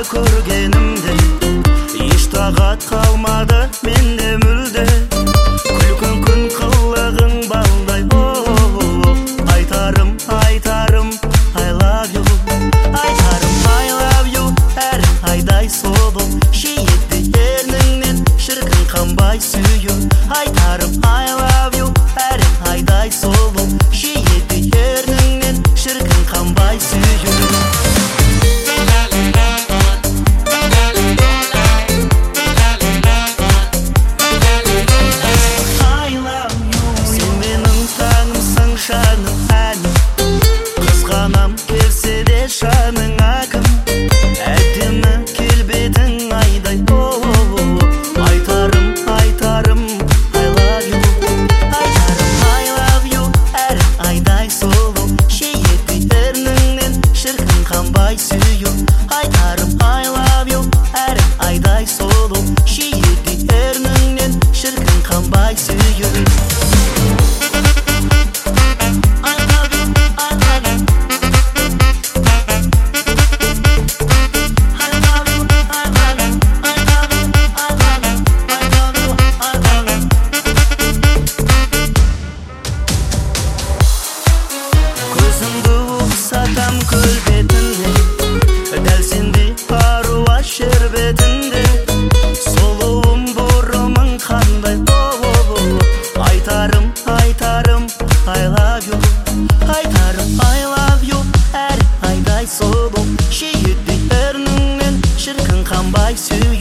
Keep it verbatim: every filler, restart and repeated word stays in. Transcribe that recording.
көргенімде еш тағат қалмады менде мүлде. Күлкің күн қылығың балдай, о-о-о. Айтарым, айтарым, I love you. Айтарым, I love you. Әр айдай сұлу, шиетті ерніңнен шіркін қанбай сүйу. Айтарым, I love you. Әр айдай сұлу, шиетті ерніңнен шіркін қанбай сүйу. Жаным әнім, қызғанам келсе де жаның әкім. Әдемі келбетің айдай, о-о-о. Айтарым, айтарым, I love you. Айтарым, I love you. Әр айдай сұлу, шиетті ерніңнен шіркін қанбай сүйу. Айтарым, I love you. Әр айдай сұлу, шиетті ерніңнен шіркін қанбай сүйу. Көзімді ұқсатам көл бетінде, дәл сендей аруа жер бетінде. Сұлуым бұрымың қандай, о-о-о. Айтарым, айтарым, I love you. Айтарым, I love you. Әр айдай сұлу, шиетті ерніңнен шіркін қанбай сүйу.